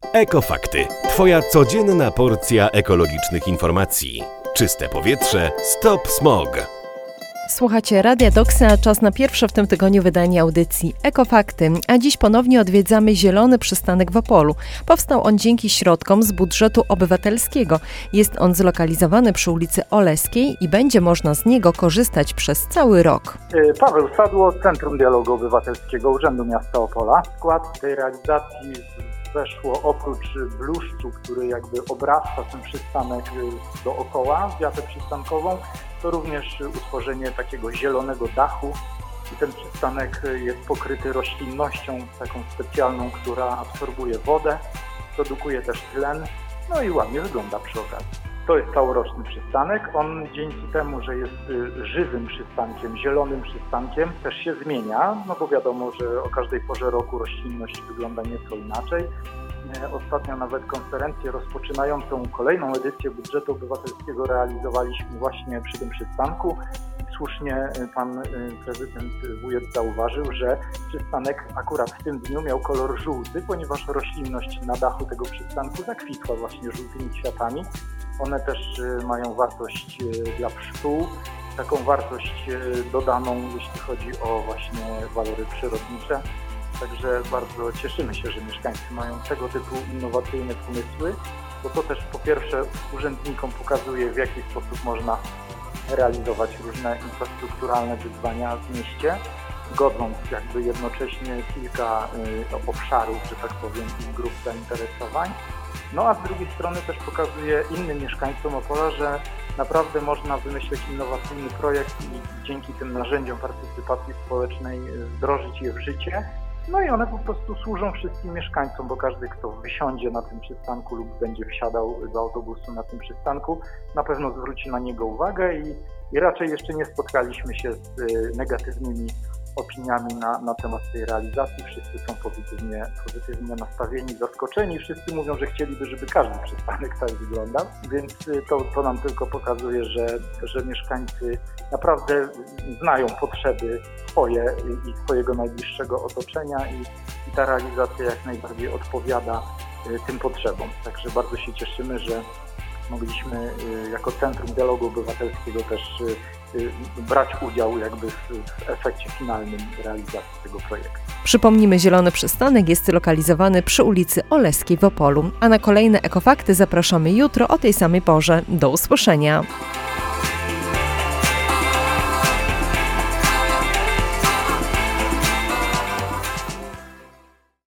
Ekofakty. Twoja codzienna porcja ekologicznych informacji. Czyste powietrze, stop smog. Słuchacie Radia Toksy, a czas na pierwsze w tym tygodniu wydanie audycji Ekofakty. A dziś ponownie odwiedzamy Zielony Przystanek w Opolu. Powstał on dzięki środkom z budżetu obywatelskiego. Jest on zlokalizowany przy ulicy Oleskiej i będzie można z niego korzystać przez cały rok. Paweł Sadło, Centrum Dialogu Obywatelskiego Urzędu Miasta Opola. W skład tej realizacji weszło oprócz bluszczu, który jakby obrasta ten przystanek dookoła, wiatę przystankową, to również utworzenie takiego zielonego dachu i ten przystanek jest pokryty roślinnością taką specjalną, która absorbuje wodę, produkuje też tlen, no i ładnie wygląda przy okazji. To jest całoroczny przystanek. On dzięki temu, że jest żywym przystankiem, zielonym przystankiem, też się zmienia, no bo wiadomo, że o każdej porze roku roślinność wygląda nieco inaczej. Ostatnio nawet konferencję rozpoczynającą kolejną edycję budżetu obywatelskiego realizowaliśmy właśnie przy tym przystanku. Słusznie pan prezydent wujek zauważył, że przystanek akurat w tym dniu miał kolor żółty, ponieważ roślinność na dachu tego przystanku zakwitła właśnie żółtymi kwiatami. One też mają wartość dla pszczół, taką wartość dodaną, jeśli chodzi o właśnie walory przyrodnicze. Także bardzo cieszymy się, że mieszkańcy mają tego typu innowacyjne pomysły, bo to też po pierwsze urzędnikom pokazuje, w jaki sposób można realizować różne infrastrukturalne wyzwania w mieście, godząc jakby jednocześnie kilka obszarów, że tak powiem, i grup zainteresowań. No a z drugiej strony też pokazuje innym mieszkańcom Opola, że naprawdę można wymyśleć innowacyjny projekt i dzięki tym narzędziom partycypacji społecznej wdrożyć je w życie. No i one po prostu służą wszystkim mieszkańcom, bo każdy, kto wysiądzie na tym przystanku lub będzie wsiadał do autobusu na tym przystanku, na pewno zwróci na niego uwagę i raczej jeszcze nie spotkaliśmy się z negatywnymi opiniami na temat tej realizacji. Wszyscy są pozytywnie nastawieni, zaskoczeni. Wszyscy mówią, że chcieliby, żeby każdy przystanek tak wyglądał, więc to nam tylko pokazuje, że mieszkańcy naprawdę znają potrzeby swoje i swojego najbliższego otoczenia i ta realizacja jak najbardziej odpowiada tym potrzebom. Także bardzo się cieszymy, że mogliśmy jako Centrum Dialogu Obywatelskiego też brać udział jakby w efekcie finalnym realizacji tego projektu. Przypomnijmy, Zielony Przystanek jest lokalizowany przy ulicy Oleskiej w Opolu, a na kolejne Ekofakty zapraszamy jutro o tej samej porze. Do usłyszenia!